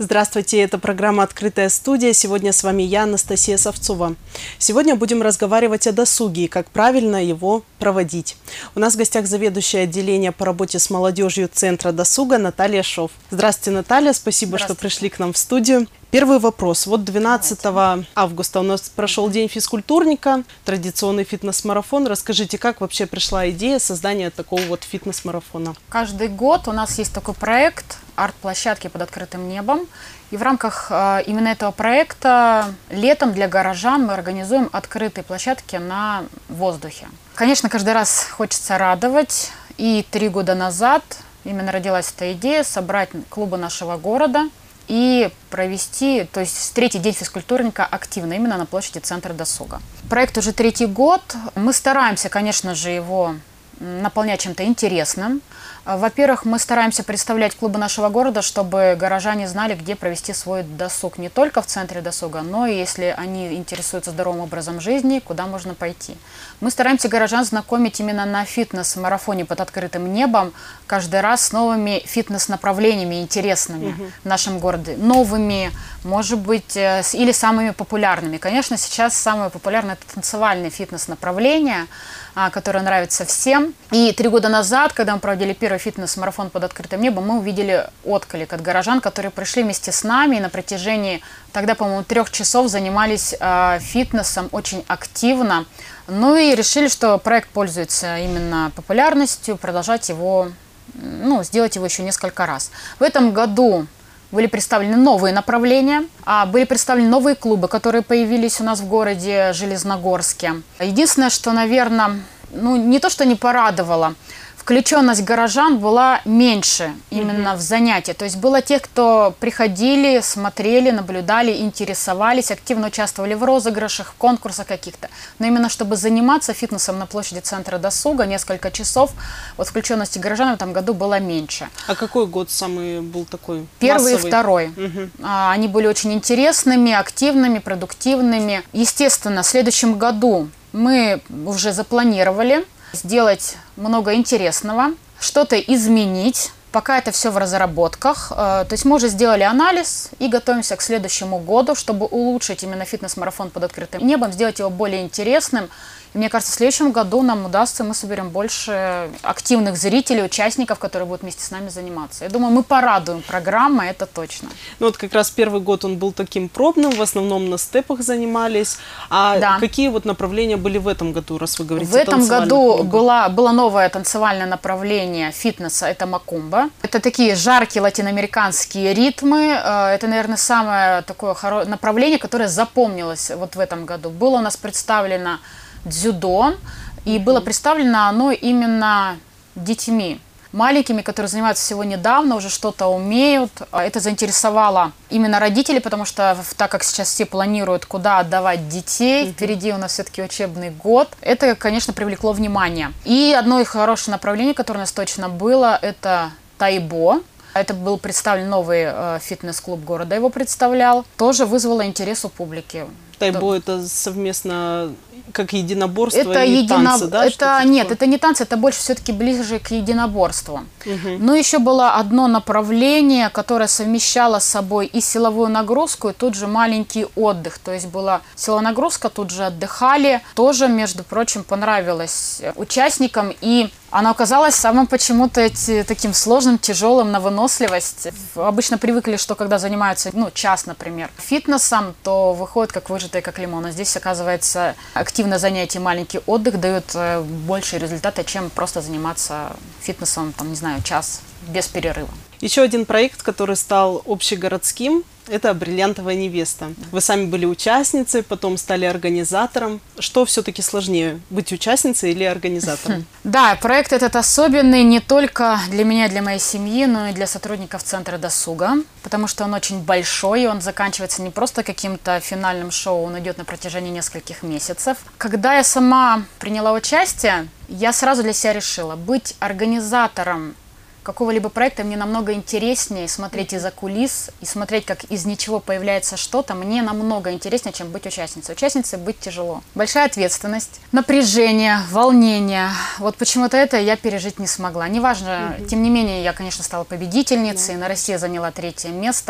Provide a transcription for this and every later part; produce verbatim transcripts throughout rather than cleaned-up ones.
Здравствуйте, это программа «Открытая студия». Сегодня с вами я, Анастасия Савцова. Сегодня будем разговаривать о досуге и как правильно его проводить. У нас в гостях заведующая отделения по работе с молодежью Центра досуга Наталья Шов. Здравствуйте, Наталья, спасибо, что пришли к нам в студию. Первый вопрос. Вот двенадцатого августа у нас прошел День физкультурника, традиционный фитнес-марафон. Расскажите, как вообще пришла идея создания такого вот фитнес-марафона? Каждый год у нас есть такой проект арт-площадки под открытым небом. И в рамках э, именно этого проекта летом для горожан мы организуем открытые площадки на воздухе. Конечно, каждый раз хочется радовать. И три года назад именно родилась эта идея собрать клубы нашего города и провести, то есть встретить День физкультурника активно, именно на площади Центра досуга. Проект уже третий год. Мы стараемся, конечно же, его наполнять чем-то интересным. Во-первых, мы стараемся представлять клубы нашего города, чтобы горожане знали, где провести свой досуг. Не только в Центре досуга, но и если они интересуются здоровым образом жизни, куда можно пойти. Мы стараемся горожан знакомить именно на фитнес-марафоне под открытым небом каждый раз с новыми фитнес-направлениями интересными угу. в нашем городе. Новыми, может быть, или самыми популярными. Конечно, сейчас самое популярное – это танцевальные фитнес-направления, которые нравятся всем. И три года назад, когда мы проводили первый фитнес-марафон под открытым небом, мы увидели отклик от горожан, которые пришли вместе с нами и на протяжении, тогда, по-моему, трех часов занимались э, фитнесом очень активно. Ну и решили, что проект пользуется именно популярностью, продолжать его, ну, сделать его еще несколько раз. В этом году были представлены новые направления, были представлены новые клубы, которые появились у нас в городе Железногорске. Единственное, что, наверное, ну, не то, что не порадовало, включенность горожан была меньше именно mm-hmm. в занятия. То есть было тех, кто приходили, смотрели, наблюдали, интересовались, активно участвовали в розыгрышах, в конкурсах каких-то. Но именно чтобы заниматься фитнесом на площади Центра досуга несколько часов, вот включенности горожан в этом году было меньше. А какой год самый был такой Первый массовый? И второй. Mm-hmm. Они были очень интересными, активными, продуктивными. Естественно, в следующем году мы уже запланировали сделать много интересного, что-то изменить. Пока это все в разработках. То есть мы уже сделали анализ и готовимся к следующему году, чтобы улучшить именно фитнес-марафон под открытым небом, сделать его более интересным. И мне кажется, в следующем году нам удастся, мы соберем больше активных зрителей, участников, которые будут вместе с нами заниматься. Я думаю, мы порадуем программой, это точно. Ну вот как раз первый год он был таким пробным, в основном на степах занимались. А да. какие вот направления были в этом году, раз вы говорите? В этом году было, было новое танцевальное направление фитнеса, это макумба. Это такие жаркие латиноамериканские ритмы. Это, наверное, самое такое направление, которое запомнилось вот в этом году. Было у нас представлено дзюдо, и было представлено оно именно детьми, маленькими, которые занимаются всего недавно, уже что-то умеют. Это заинтересовало именно родителей, потому что так как сейчас все планируют, куда отдавать детей, mm-hmm. впереди у нас все-таки учебный год, это, конечно, привлекло внимание. И одно из хороших направлений, которое у нас точно было, это тайбо. Это был представлен новый э, фитнес-клуб города, его представлял. Тоже вызвало интерес у публики. Тайбо То... это совместно как единоборство это и едино... танцы, да? Это... Нет, это не танцы, это больше все-таки ближе к единоборству. Угу. Но еще было одно направление, которое совмещало с собой и силовую нагрузку, и тут же маленький отдых. То есть была силовая нагрузка, тут же отдыхали. Тоже, между прочим, понравилось участникам. И оно оказалось самым почему-то таким сложным, тяжелым на выносливость. Обычно привыкли, что когда занимаются, ну, час, например, фитнесом, то выходит как выжатые, как лимон. А здесь, оказывается, активное занятие, маленький отдых дает большие результаты, чем просто заниматься фитнесом, там, не знаю, час без перерыва. Еще один проект, который стал общегородским, это «Бриллиантовая невеста». Вы сами были участницей, потом стали организатором. Что все-таки сложнее, быть участницей или организатором? Да, проект этот особенный не только для меня, для моей семьи, но и для сотрудников Центра досуга, потому что он очень большой, и он заканчивается не просто каким-то финальным шоу, он идет на протяжении нескольких месяцев. Когда я сама приняла участие, я сразу для себя решила, быть организатором какого-либо проекта мне намного интереснее смотреть из-за кулис и смотреть, как из ничего появляется что-то, мне намного интереснее, чем быть участницей. Участницей быть тяжело. Большая ответственность, напряжение, волнение. Вот почему-то это я пережить не смогла. Неважно, mm-hmm. тем не менее, я, конечно, стала победительницей, mm-hmm. на России заняла третье место.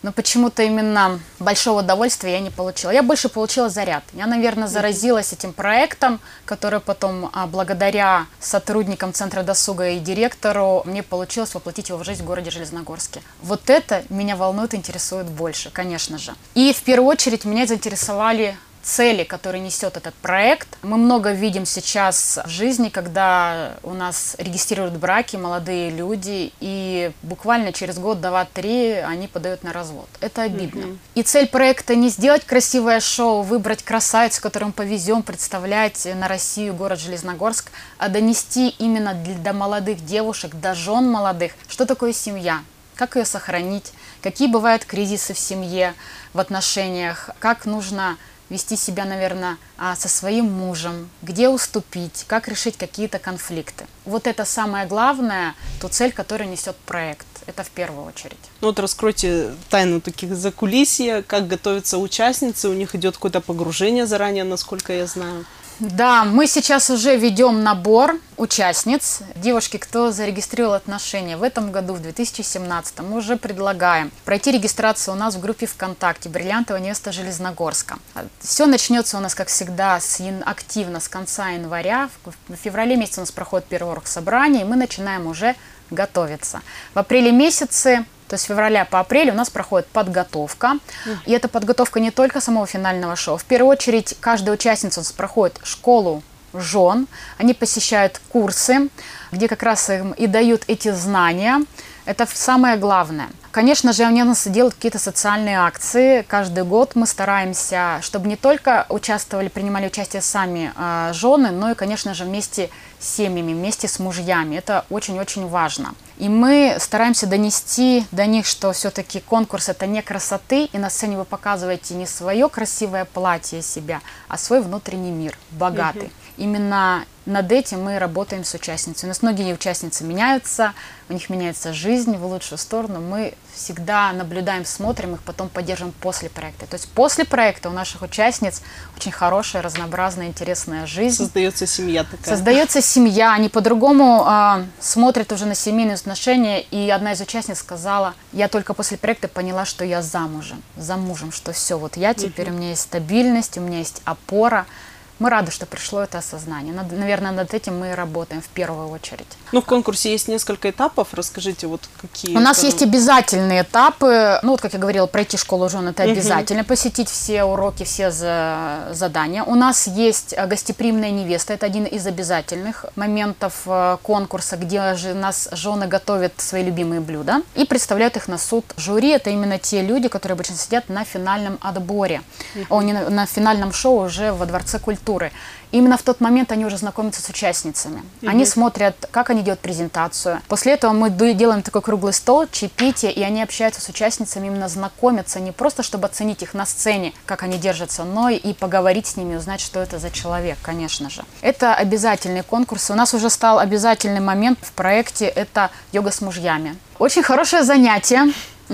но почему-то именно большого удовольствия я не получила. Я больше получила заряд. Я, наверное, заразилась этим проектом, который потом, благодаря сотрудникам Центра досуга и директору, мне получилось воплотить его в жизнь в городе Железногорске. Вот это меня волнует, интересует больше, конечно же. И в первую очередь меня заинтересовали цели, которые несет этот проект. Мы много видим сейчас в жизни, когда у нас регистрируют браки молодые люди, и буквально через год, два, три они подают на развод. Это обидно. Mm-hmm. И цель проекта не сделать красивое шоу, выбрать красавицу, которую мы повезем представлять на Россию, город Железногорск, а донести именно до молодых девушек, до жен молодых, что такое семья, как ее сохранить, какие бывают кризисы в семье, в отношениях, как нужно вести себя, наверное, со своим мужем, где уступить, как решить какие-то конфликты. Вот это самое главное, ту цель, которую несет проект. Это в первую очередь. Ну вот раскройте тайну таких закулисья, как готовятся участницы, у них идет какое-то погружение заранее, насколько я знаю. Да, мы сейчас уже ведем набор участниц. Девушки, кто зарегистрировал отношения в этом году, в две тысячи семнадцатом, мы уже предлагаем пройти регистрацию у нас в группе ВКонтакте «Бриллиантовая невеста Железногорска». Все начнется у нас, как всегда, с, активно с конца января. В феврале месяце у нас проходит первый урок собрания, и мы начинаем уже готовиться. В апреле месяце, то есть с февраля по апрель у нас проходит подготовка. И эта подготовка не только самого финального шоу. В первую очередь, каждая участница у нас проходит школу жен. Они посещают курсы, где как раз им и дают эти знания. Это самое главное. Конечно же, они у нас делают какие-то социальные акции. Каждый год мы стараемся, чтобы не только участвовали, принимали участие сами э, жены, но и, конечно же, вместе с семьями, вместе с мужьями. Это очень-очень важно. И мы стараемся донести до них, что все-таки конкурс – это не красоты, и на сцене вы показываете не свое красивое платье себя, а свой внутренний мир, богатый. Mm-hmm. Именно над этим мы работаем с участницей. У нас многие участницы меняются, у них меняется жизнь в лучшую сторону. Мы всегда наблюдаем, смотрим их, потом поддерживаем после проекта. То есть после проекта у наших участниц очень хорошая, разнообразная, интересная жизнь. Создается семья такая. Создается семья, они по-другому э, смотрят уже на семейные отношения. И одна из участниц сказала: я только после проекта поняла, что я замужем, за мужем, что все, вот я теперь, у меня есть стабильность, у меня есть опора. Мы рады, что пришло это осознание. Над, наверное, над этим мы и работаем в первую очередь. Ну, в конкурсе есть несколько этапов. Расскажите, вот какие... У нас это... есть обязательные этапы. Ну, вот, как я говорила, пройти школу жен – это обязательно. Uh-huh. Посетить все уроки, все за... задания. У нас есть гостеприимная невеста. Это один из обязательных моментов конкурса, где же нас жены готовят свои любимые блюда и представляют их на суд жюри. Это именно те люди, которые обычно сидят на финальном отборе. Uh-huh. О, не на, на финальном шоу уже во Дворце культуры. Именно в тот момент они уже знакомятся с участницами. Mm-hmm. Они смотрят, как они делают презентацию. После этого мы делаем такой круглый стол, чаепитие, и они общаются с участницами, именно знакомятся, не просто чтобы оценить их на сцене, как они держатся, но и поговорить с ними, узнать, что это за человек, конечно же. Это обязательные конкурсы. У нас уже стал обязательный момент в проекте, это йога с мужьями. Очень хорошее занятие.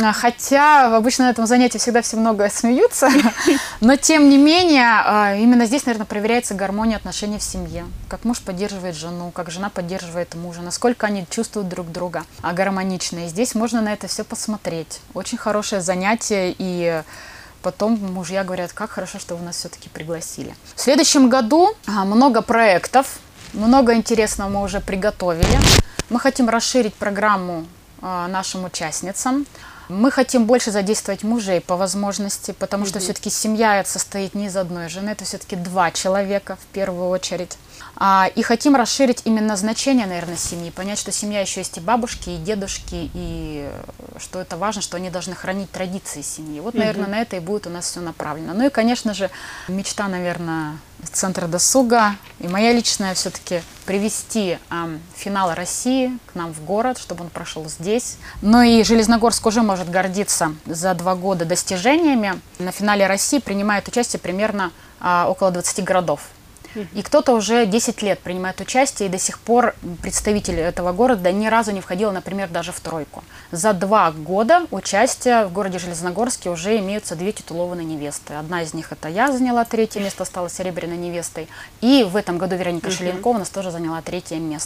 Хотя обычно на этом занятии всегда все много смеются, но тем не менее, именно здесь, наверное, проверяется гармония отношений в семье. Как муж поддерживает жену, как жена поддерживает мужа, насколько они чувствуют друг друга гармонично. И здесь можно на это все посмотреть. Очень хорошее занятие, и потом мужья говорят: как хорошо, что вы нас все-таки пригласили. В следующем году много проектов, много интересного мы уже приготовили. Мы хотим расширить программу нашим участницам. Мы хотим больше задействовать мужей по возможности, потому что mm-hmm. все-таки семья состоит не из одной жены, это все-таки два человека в первую очередь. А, и хотим расширить именно значение, наверное, семьи, понять, что семья еще есть и бабушки, и дедушки, и что это важно, что они должны хранить традиции семьи. Вот, наверное, mm-hmm. на это и будет у нас все направлено. Ну и, конечно же, мечта, наверное, Центра досуга и моя личная все-таки привести э, финал России к нам в город, чтобы он прошел здесь. Ну и Железногорск уже может гордиться за два года достижениями. На финале России принимает участие примерно э, около двадцати городов. И кто-то уже десять лет принимает участие, и до сих пор представитель этого города ни разу не входил, например, даже в тройку. За два года участия в городе Железногорске уже имеются две титулованные невесты. Одна из них — это я, заняла третье место, стала серебряной невестой. И в этом году Вероника uh-huh. Шеленкова у нас тоже заняла третье место.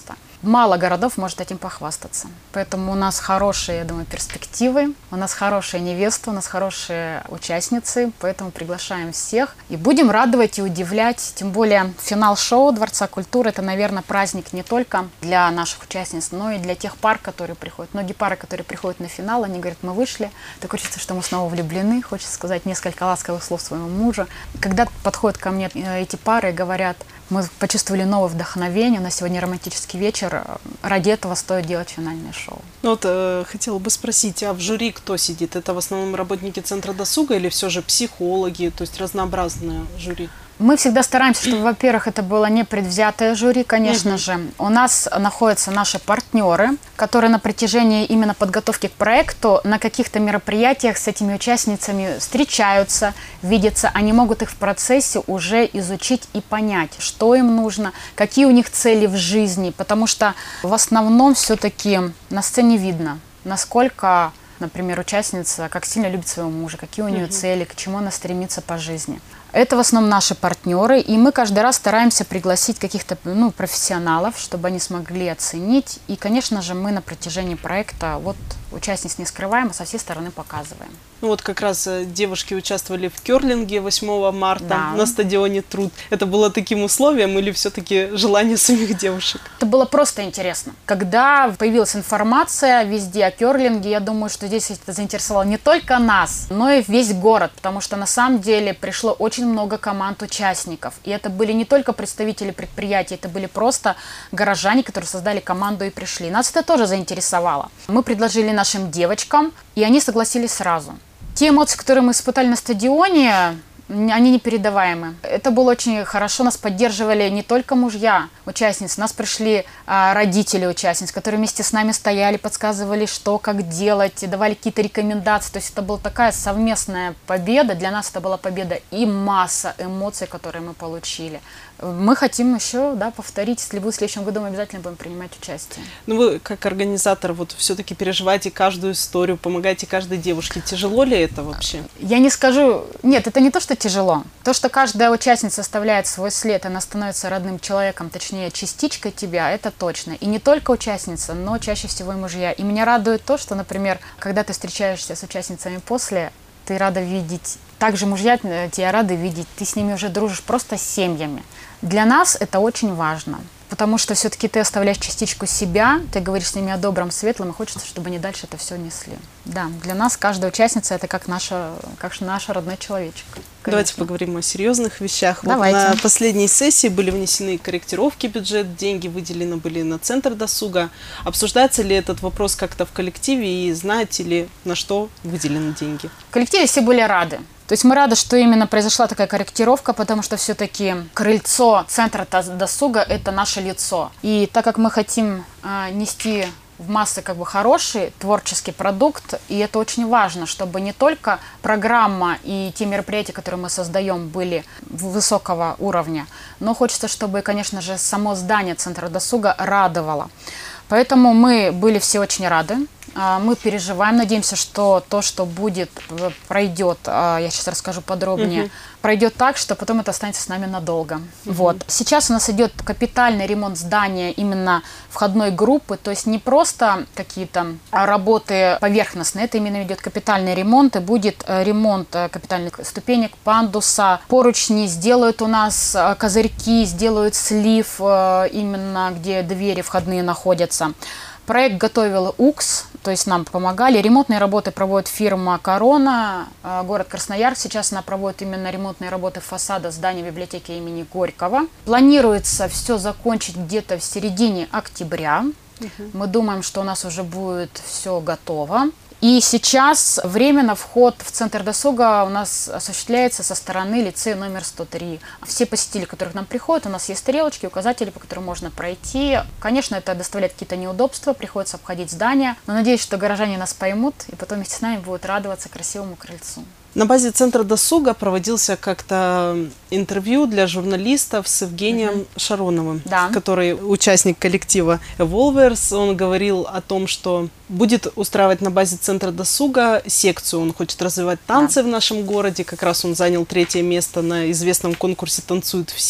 мало городов может этим похвастаться. Поэтому у нас хорошие, я думаю, перспективы, у нас хорошие невесты, у нас хорошие участницы, поэтому приглашаем всех. И будем радовать и удивлять, тем более финал шоу Дворца культуры – это, наверное, праздник не только для наших участниц, но и для тех пар, которые приходят. Многие пары, которые приходят на финал, они говорят, мы вышли, так хочется, что мы снова влюблены, хочется сказать несколько ласковых слов своему мужу. Когда подходят ко мне эти пары и говорят, мы почувствовали новое вдохновение, на сегодня романтический вечер, ради этого стоит делать финальное шоу. Ну вот э, хотела бы спросить, а в жюри кто сидит? Это в основном работники Центра досуга или все же психологи, то есть разнообразное жюри? Мы всегда стараемся, чтобы, во-первых, это было непредвзятое жюри, конечно угу. же. У нас находятся наши партнеры, которые на протяжении именно подготовки к проекту на каких-то мероприятиях с этими участницами встречаются, видятся. Они могут их в процессе уже изучить и понять, что им нужно, какие у них цели в жизни. Потому что в основном все-таки на сцене видно, насколько, например, участница, как сильно любит своего мужа, какие у нее угу. цели, к чему она стремится по жизни. Это в основном наши партнеры, и мы каждый раз стараемся пригласить каких-то ну, профессионалов, чтобы они смогли оценить. И, конечно же, мы на протяжении проекта вот участниц не скрываем, а со всей стороны показываем. Ну вот как раз девушки участвовали в керлинге восьмого марта да. на стадионе Труд. Это было таким условием или все-таки желание самих девушек? Это было просто интересно. Когда появилась информация везде о керлинге, я думаю, что здесь это заинтересовало не только нас, но и весь город, потому что на самом деле пришло очень много команд участников. И это были не только представители предприятий, это были просто горожане, которые создали команду и пришли. Нас это тоже заинтересовало. Мы предложили нашим девочкам, и они согласились сразу. Те эмоции, которые мы испытали на стадионе, они непередаваемы. Это было очень хорошо, нас поддерживали не только мужья участниц, у нас пришли а, родители участниц, которые вместе с нами стояли, подсказывали, что, как делать, давали какие-то рекомендации. То есть это была такая совместная победа, для нас это была победа и масса эмоций, которые мы получили. Мы хотим еще да, повторить, если будет в следующем году, мы обязательно будем принимать участие. Ну вы как организатор вот все-таки переживаете каждую историю, помогаете каждой девушке. Тяжело ли это вообще? Я не скажу, нет, это не то, что тяжело. То, что каждая участница оставляет свой след, она становится родным человеком, точнее частичкой тебя, это точно. И не только участница, но чаще всего и мужья. И меня радует то, что, например, когда ты встречаешься с участницами после, ты рада видеть, также мужья тебя рады видеть, ты с ними уже дружишь просто с семьями. Для нас это очень важно, потому что все-таки ты оставляешь частичку себя, ты говоришь с ними о добром, светлом, и хочется, чтобы они дальше это все несли. Да, для нас каждая участница это как наша, как наш родной человечек. Конечно. Давайте поговорим о серьезных вещах. Давайте. Вот на последней сессии были внесены корректировки бюджет, деньги выделены были на Центр досуга. Обсуждается ли этот вопрос как-то в коллективе и знаете ли, на что выделены деньги? В коллективе все были рады. То есть мы рады, что именно произошла такая корректировка, потому что все-таки крыльцо Центра досуга – это наше лицо. И так как мы хотим э, нести в массы как бы хороший творческий продукт, и это очень важно, чтобы не только программа и те мероприятия, которые мы создаем, были высокого уровня, но хочется, чтобы, конечно же, само здание Центра досуга радовало. Поэтому мы были все очень рады. Мы переживаем, надеемся, что то, что будет, пройдет, я сейчас расскажу подробнее, угу. пройдет так, что потом это останется с нами надолго. Угу. Вот. Сейчас у нас идет капитальный ремонт здания именно входной группы, то есть не просто какие-то работы поверхностные, это именно идет капитальный ремонт, и будет ремонт капитальных ступенек, пандуса, поручни, сделают у нас козырьки, сделают слив именно где двери входные находятся. Проект готовил УКС, то есть нам помогали. Ремонтные работы проводит фирма «Корона», город Красноярск. Сейчас она проводит именно ремонтные работы фасада здания библиотеки имени Горького. Планируется все закончить где-то в середине октября. Угу. Мы думаем, что у нас уже будет все готово. И сейчас временно вход в Центр досуга у нас осуществляется со стороны лицея номер сто три. Все посетители, которые к нам приходят, у нас есть стрелочки, указатели, по которым можно пройти. Конечно, это доставляет какие-то неудобства, приходится обходить здание. Но надеюсь, что горожане нас поймут и потом вместе с нами будут радоваться красивому крыльцу. На базе Центра досуга проводился как-то интервью для журналистов с Евгением uh-huh. Шароновым, да. который участник коллектива Evolvers. Он говорил о том, что будет устраивать на базе Центра досуга секцию. Он хочет развивать танцы да. в нашем городе. Как раз он занял третье место на известном конкурсе «Танцуют все».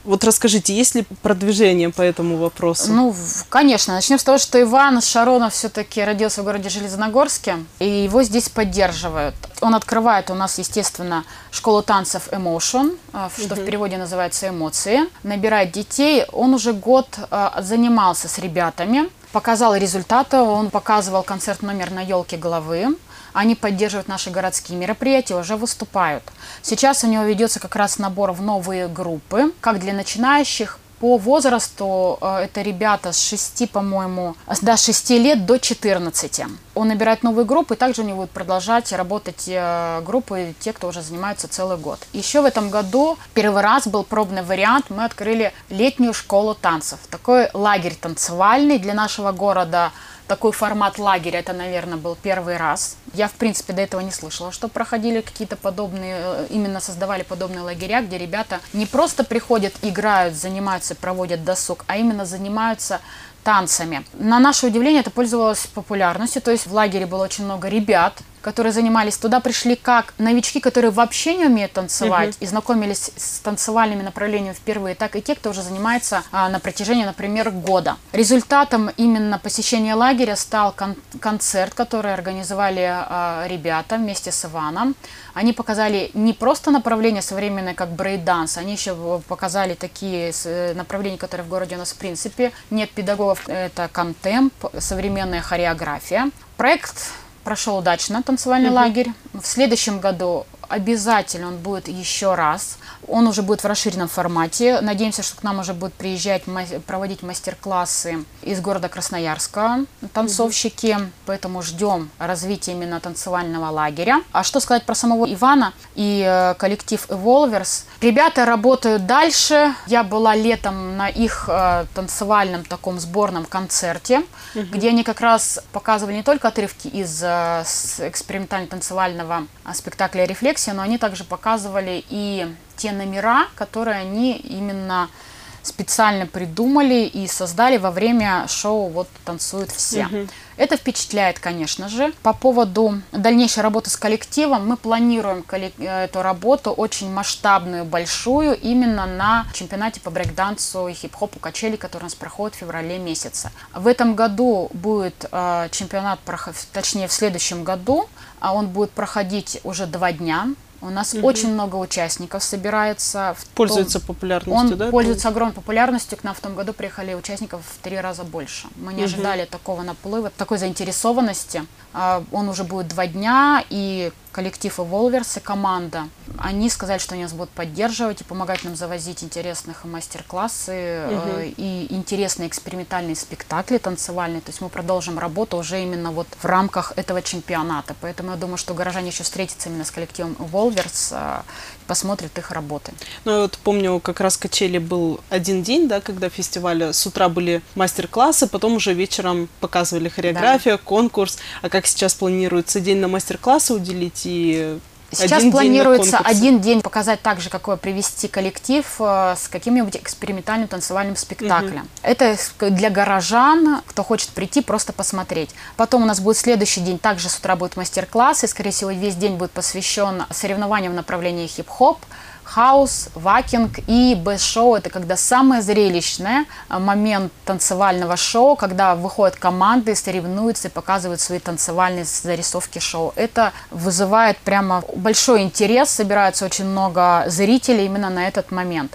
Вот расскажите, есть ли продвижение по этому вопросу? Ну, конечно. Начнем с того, что Иван Шаронов все-таки родился в городе Железногорске, и его здесь поддерживают. Он открывает у нас, естественно, школу танцев Emotion, что в переводе называется «Эмоции». Набирает детей. Он уже год занимался с ребятами, показал результаты. Он показывал концерт номер на елке головы. Они поддерживают наши городские мероприятия, уже выступают. Сейчас у него ведется как раз набор в новые группы, как для начинающих. По возрасту это ребята с шести, по-моему, до шести лет до четырнадцати. Он набирает новые группы, и также у него будут продолжать работать группы, те, кто уже занимается целый год. Еще в этом году первый раз был пробный вариант. Мы открыли летнюю школу танцев. Такой лагерь танцевальный для нашего города. Такой формат лагеря, это, наверное, был первый раз. Я, в принципе, до этого не слышала, что проходили какие-то подобные, именно создавали подобные лагеря, где ребята не просто приходят, играют, занимаются, проводят досуг, а именно занимаются танцами. На наше удивление это пользовалось популярностью, то есть в лагере было очень много ребят, которые занимались. Туда пришли как новички, которые вообще не умеют танцевать, uh-huh. и знакомились с танцевальными направлениями впервые, так и те, кто уже занимается а, на протяжении, например, года. Результатом именно посещения лагеря стал кон- концерт, который организовали а, ребята вместе с Иваном. Они показали не просто направление современное, как брейк-данс, они еще показали такие направления, которые в городе у нас в принципе нет педагогов. Это контемп, современная хореография. Проект прошел удачно, танцевальный uh-huh. лагерь. В следующем году обязательно он будет еще раз. Он уже будет в расширенном формате. Надеемся, что к нам уже будут приезжать, проводить мастер-классы из города Красноярска танцовщики. Uh-huh. Поэтому ждем развития именно танцевального лагеря. А что сказать про самого Ивана и э, коллектив Evolvers? Ребята работают дальше. Я была летом на их э, танцевальном таком сборном концерте, uh-huh. где они как раз показывали не только отрывки из э, экспериментально-танцевального спектакля «Рефлексия», но они также показывали и те номера, которые они именно специально придумали и создали во время шоу «Вот танцуют все». Uh-huh. Это впечатляет, конечно же. По поводу дальнейшей работы с коллективом, мы планируем эту работу очень масштабную, большую, именно на чемпионате по брейк-дансу и хип-хопу «Качели», который у нас проходит в феврале месяце. В этом году будет э, чемпионат, точнее в следующем году, а он будет проходить уже два дня. У нас угу. очень много участников собирается. Пользуется том, популярностью, он да? Он пользуется огромной популярностью. К нам в том году приехали участников в три раза больше. Мы не угу. ожидали такого наплыва, такой заинтересованности. Он уже будет два дня, и коллектив Evolvers и команда, они сказали, что они нас будут поддерживать и помогать нам завозить интересные мастер-классы угу. и интересные экспериментальные спектакли танцевальные. То есть мы продолжим работу уже именно вот в рамках этого чемпионата. Поэтому я думаю, что горожане еще встретятся именно с коллективом Evolvers, посмотрят их работы. Ну, я вот помню, как раз «Качели» был один день, да, когда фестиваля с утра были мастер-классы, потом уже вечером показывали хореографию, да. конкурс. А как сейчас планируется день на мастер-классы уделить и Сейчас один планируется один день показать также, какой привести коллектив э, с каким-нибудь экспериментальным танцевальным спектаклем. Угу. Это для горожан, кто хочет прийти, просто посмотреть. Потом у нас будет следующий день, также с утра будут мастер-классы, скорее всего, весь день будет посвящен соревнованиям в направлении хип-хоп, хаус, вакинг и бэс-шоу. Это когда самое зрелищное момент танцевального шоу, когда выходят команды, соревнуются и показывают свои танцевальные зарисовки шоу. Это вызывает прямо большой интерес, собирается очень много зрителей именно на этот момент.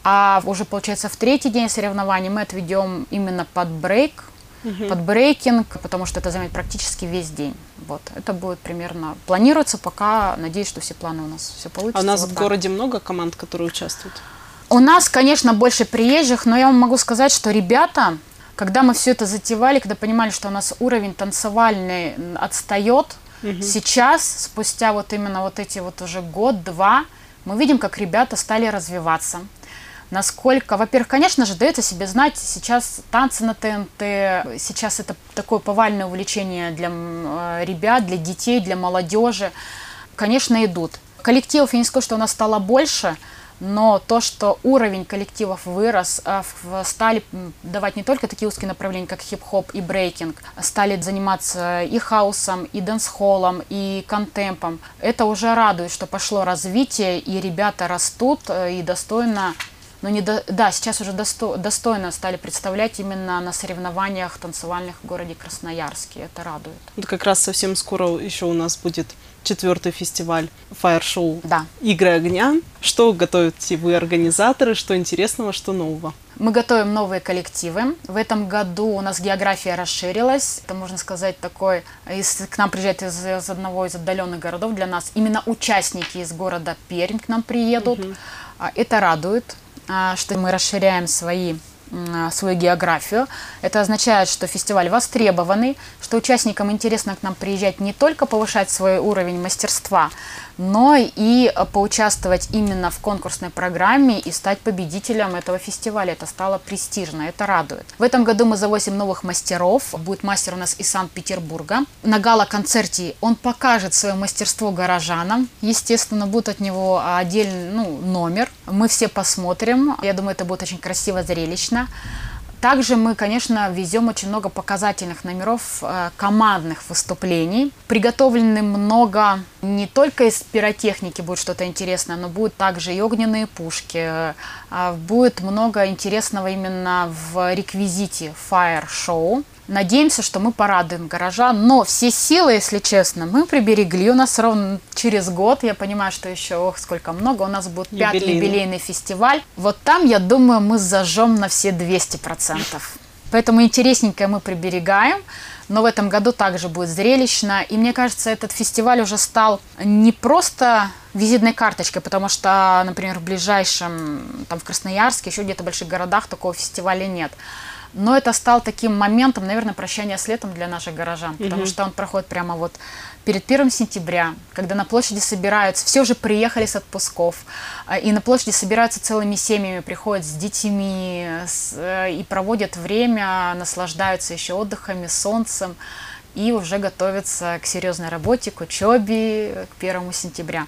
А уже, получается, в третий день соревнований мы отведем именно под брейк, Uh-huh. под брейкинг, потому что это займет практически весь день. Вот. Это будет примерно... Планируется пока. Надеюсь, что все планы у нас все получится. А у нас вот в так. городе много команд, которые участвуют? У нас, конечно, больше приезжих, но я вам могу сказать, что ребята, когда мы все это затевали, когда понимали, что у нас уровень танцевальный отстает, uh-huh. сейчас, спустя вот именно вот эти вот уже год-два, мы видим, как ребята стали развиваться. Насколько, во-первых, конечно же, дает о себе знать сейчас танцы на ТНТ, сейчас это такое повальное увлечение для ребят, для детей, для молодежи, конечно, идут. Коллективов, я не скажу, что у нас стало больше, но то, что уровень коллективов вырос, стали давать не только такие узкие направления, как хип-хоп и брейкинг, стали заниматься и хаусом, и дэнс-холлом, и контемпом. Это уже радует, что пошло развитие, и ребята растут, и достойно но не до... да, сейчас уже досто... достойно стали представлять именно на соревнованиях танцевальных в городе Красноярске. Это радует. Вот как раз совсем скоро еще у нас будет четвертый фестиваль фаер-шоу Да. «Игры огня». Что готовите вы, организаторы? Что интересного, что нового? Мы готовим новые коллективы. В этом году у нас география расширилась. Это, можно сказать, такой, если к нам приезжает из, из одного из отдаленных городов, для нас именно участники из города Пермь к нам приедут. Угу. Это радует, что мы расширяем свои, свою географию. Это означает, что фестиваль востребованный, что участникам интересно к нам приезжать не только повышать свой уровень мастерства, но и поучаствовать именно в конкурсной программе и стать победителем этого фестиваля. Это стало престижно, это радует. В этом году мы завозим новых мастеров. Будет мастер у нас из Санкт-Петербурга. На гала-концерте он покажет свое мастерство горожанам. Естественно, будет от него отдельный ну, номер. Мы все посмотрим. Я думаю, это будет очень красиво, зрелищно. Также мы, конечно, везем очень много показательных номеров, э, командных выступлений. Приготовлены много, не только из пиротехники будет что-то интересное, но будет также и огненные пушки. Э, будет много интересного именно в реквизите фаер-шоу. Надеемся, что мы порадуем горожан, но все силы, если честно, мы приберегли. У нас ровно через год, я понимаю, что еще, ох, сколько много, у нас будет пятый юбилейный. юбилейный фестиваль. Вот там, я думаю, мы зажжем на все двести процентов. Поэтому интересненькое мы приберегаем, но в этом году также будет зрелищно. И мне кажется, этот фестиваль уже стал не просто визитной карточкой, потому что, например, в ближайшем, там в Красноярске, еще где-то в больших городах такого фестиваля нет. Но это стал таким моментом, наверное, прощания с летом для наших горожан, потому mm-hmm. что он проходит прямо вот перед первым сентября, когда на площади собираются, все уже приехали с отпусков, и на площади собираются целыми семьями, приходят с детьми с, и проводят время, наслаждаются еще отдыхами, солнцем, и уже готовятся к серьезной работе, к учебе, к первому сентября.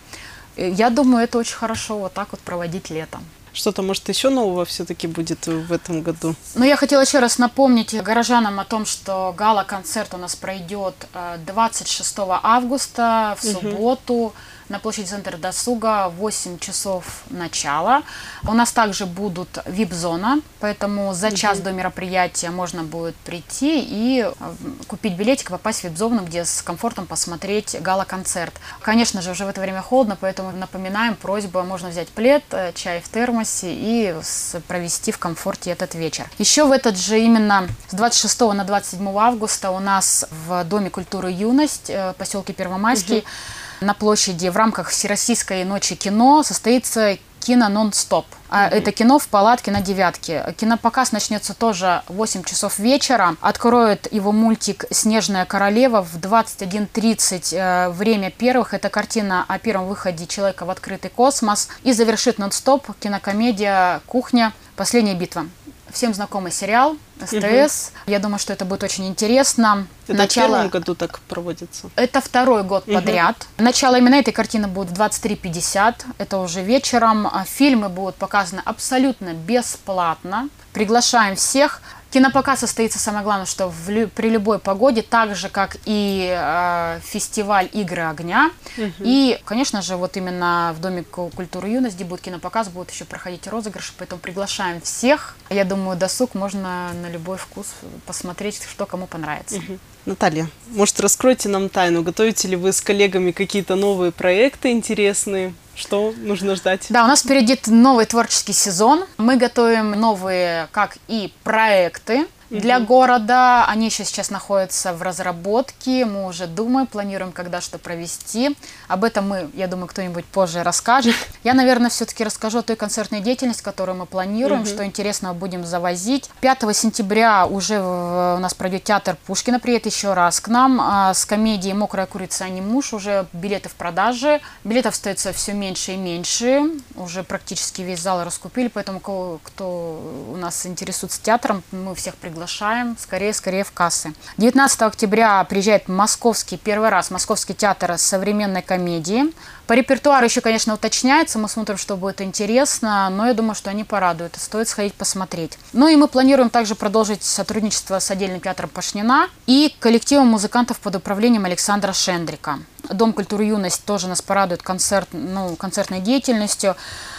Я думаю, это очень хорошо вот так вот проводить летом. Что-то, может, еще нового все-таки будет в этом году? Ну, я хотела еще раз напомнить горожанам о том, что гала-концерт у нас пройдет двадцать шестого августа в субботу. Угу. На площади Центра досуга в восемь часов начала. У нас также будут вип-зона, поэтому за час угу. до мероприятия можно будет прийти и купить билетик, попасть в вип-зону, где с комфортом посмотреть гала-концерт. Конечно же, уже в это время холодно, поэтому напоминаем, просьба, можно взять плед, чай в термосе и провести в комфорте этот вечер. Еще в этот же именно с двадцать шестого на двадцать седьмого августа у нас в Доме культуры «Юность» в поселке Первомайский угу. на площади в рамках Всероссийской ночи кино состоится кино нон-стоп. Mm-hmm. Это кино в палатке на Девятке. Кинопоказ начнется тоже в восемь часов вечера. Откроет его мультик «Снежная королева» в двадцать один тридцать. Время первых. Это картина о первом выходе человека в открытый космос. И завершит нон-стоп кинокомедия «Кухня. Последняя битва». Всем знакомый сериал СТС. Угу. Я думаю, что это будет очень интересно. Это Начало... в первом году так проводится? Это второй год угу. подряд. Начало именно этой картины будет в двадцать три пятьдесят. Это уже вечером. Фильмы будут показаны абсолютно бесплатно. Приглашаем всех. Кинопоказ состоится, самое главное, что в, при любой погоде, так же, как и э, фестиваль «Игры огня». Угу. И, конечно же, вот именно в Доме культуры «Юность», где будет кинопоказ, будут еще проходить розыгрыши, поэтому приглашаем всех. Я думаю, досуг можно на любой вкус посмотреть, что кому понравится. Угу. Наталья, может, раскройте нам тайну, готовите ли вы с коллегами какие-то новые проекты интересные? Что нужно ждать? Да, у нас впереди новый творческий сезон. Мы готовим новые, как и проекты для угу. города. Они еще сейчас находятся в разработке. Мы уже думаем, планируем, когда что провести. Об этом мы, я думаю, кто-нибудь позже расскажет. Я, наверное, все-таки расскажу о той концертной деятельности, которую мы планируем, угу. что интересного будем завозить. пятого сентября уже у нас пройдет театр Пушкина. Приедет еще раз к нам с комедией «Мокрая курица, а не муж». Уже билеты в продаже. Билетов остается все меньше и меньше. Уже практически весь зал раскупили. Поэтому кто, кто у нас интересуется театром, мы всех приглашаем. Скорее-скорее в кассы. девятнадцатого октября приезжает московский, первый раз московский театр современной комедии. По репертуару еще, конечно, уточняется. Мы смотрим, что будет интересно, но я думаю, что они порадуют. Стоит сходить посмотреть. Ну и мы планируем также продолжить сотрудничество с отдельным театром Пашнина и коллективом музыкантов под управлением Александра Шендрика. Дом культуры «Юность» тоже нас порадует концерт, ну, концертной деятельностью.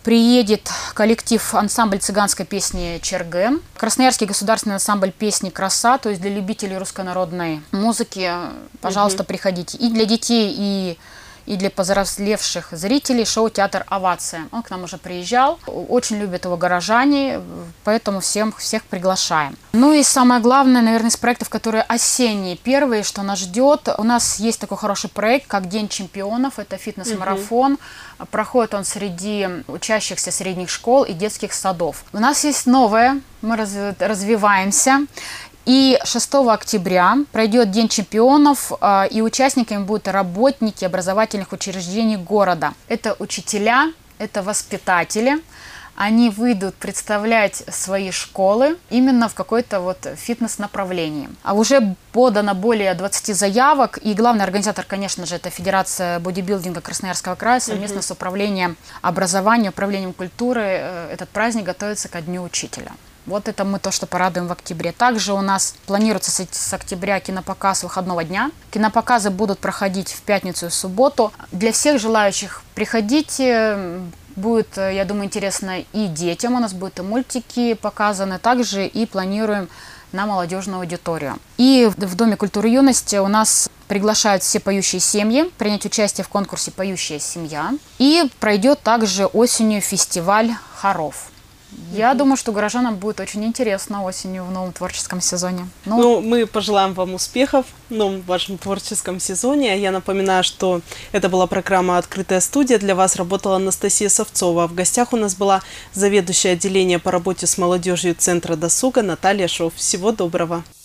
приедет коллектив ансамбль цыганской песни «Черге», Красноярский государственный ансамбль песни «Краса», то есть для любителей руссконародной музыки, пожалуйста, угу. приходите. И для детей, и и для повзрослевших зрителей шоу-театр «Овация». Он к нам уже приезжал, очень любят его горожане, поэтому всем, всех приглашаем. Ну и самое главное, наверное, из проектов, которые осенние, первые, что нас ждет, у нас есть такой хороший проект, как День чемпионов, это фитнес-марафон. Угу. Проходит он среди учащихся средних школ и детских садов. У нас есть новое, мы развиваемся. И шестого октября пройдет День чемпионов, и участниками будут работники образовательных учреждений города. Это учителя, это воспитатели. Они выйдут представлять свои школы именно в какой-то вот фитнес-направлении. А уже подано более двадцати заявок. И главный организатор, конечно же, это Федерация бодибилдинга Красноярского края. Совместно mm-hmm. с Управлением образования, Управлением культуры этот праздник готовится ко Дню учителя. Вот это мы то, что порадуем в октябре. Также у нас планируется с октября кинопоказ выходного дня. Кинопоказы будут проходить в пятницу и в субботу. Для всех желающих приходите. Будет, я думаю, интересно и детям. У нас будут и мультики показаны. Также и планируем на молодежную аудиторию. И в Доме культуры и юности у нас приглашают все поющие семьи принять участие в конкурсе «Поющая семья». И пройдет также осенью фестиваль хоров. Я mm-hmm. думаю, что горожанам будет очень интересно осенью в новом творческом сезоне. Ну, ну, мы пожелаем вам успехов в новом вашем творческом сезоне. Я напоминаю, что это была программа «Открытая студия». Для вас работала Анастасия Савцова. В гостях у нас была заведующая отделения по работе с молодежью Центра досуга Наталья Шов. Всего доброго.